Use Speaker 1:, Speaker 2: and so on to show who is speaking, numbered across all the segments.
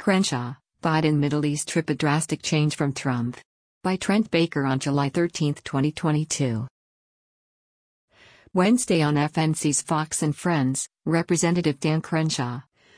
Speaker 1: Crenshaw, Biden Middle East trip a drastic change from Trump. By Trent Baker on July 13, 2022. Wednesday on FNC's Fox and Friends, Representative Dan Crenshaw,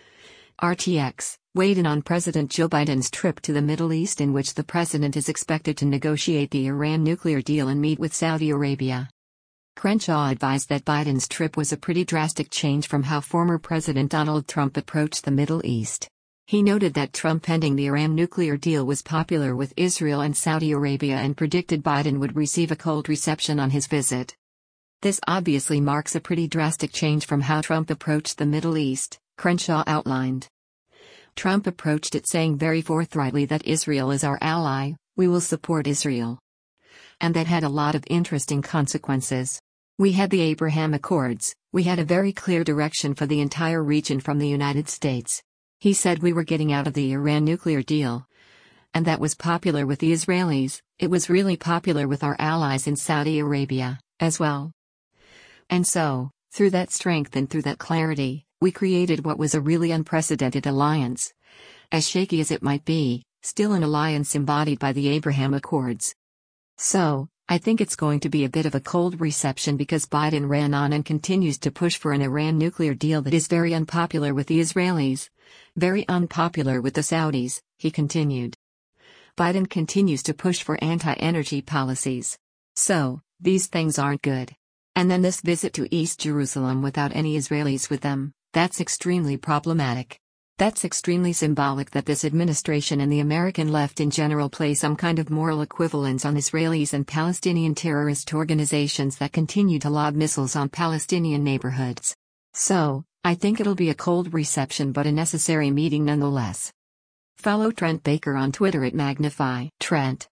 Speaker 1: RTX, weighed in on President Joe Biden's trip to the Middle East, in which the president is expected to negotiate the Iran nuclear deal and meet with Saudi Arabia. Crenshaw advised that Biden's trip was a pretty drastic change from how former President Donald Trump approached the Middle East. He noted that Trump ending the Iran nuclear deal was popular with Israel and Saudi Arabia and predicted Biden would receive a cold reception on his visit. This obviously marks a pretty drastic change from how Trump approached the Middle East, Crenshaw outlined. Trump approached it saying very forthrightly that Israel is our ally, we will support Israel. And that had a lot of interesting consequences. We had the Abraham Accords, we had a very clear direction for the entire region from the United States. He said we were getting out of the Iran nuclear deal. And that was popular with the Israelis, it was really popular with our allies in Saudi Arabia, as well. And so, through that strength and through that clarity, we created what was a really unprecedented alliance. As shaky as it might be, still an alliance embodied by the Abraham Accords. So, I think it's going to be a bit of a cold reception because Biden ran on and continues to push for an Iran nuclear deal that is very unpopular with the Israelis, very unpopular with the Saudis, he continued. Biden continues to push for anti-energy policies. So, these things aren't good. And then this visit to East Jerusalem without any Israelis with them, that's extremely problematic. That's extremely symbolic that this administration and the American left in general play some kind of moral equivalence on Israelis and Palestinian terrorist organizations that continue to lob missiles on Palestinian neighborhoods. So, I think it'll be a cold reception but a necessary meeting nonetheless. Follow Trent Baker on Twitter at Magnify Trent.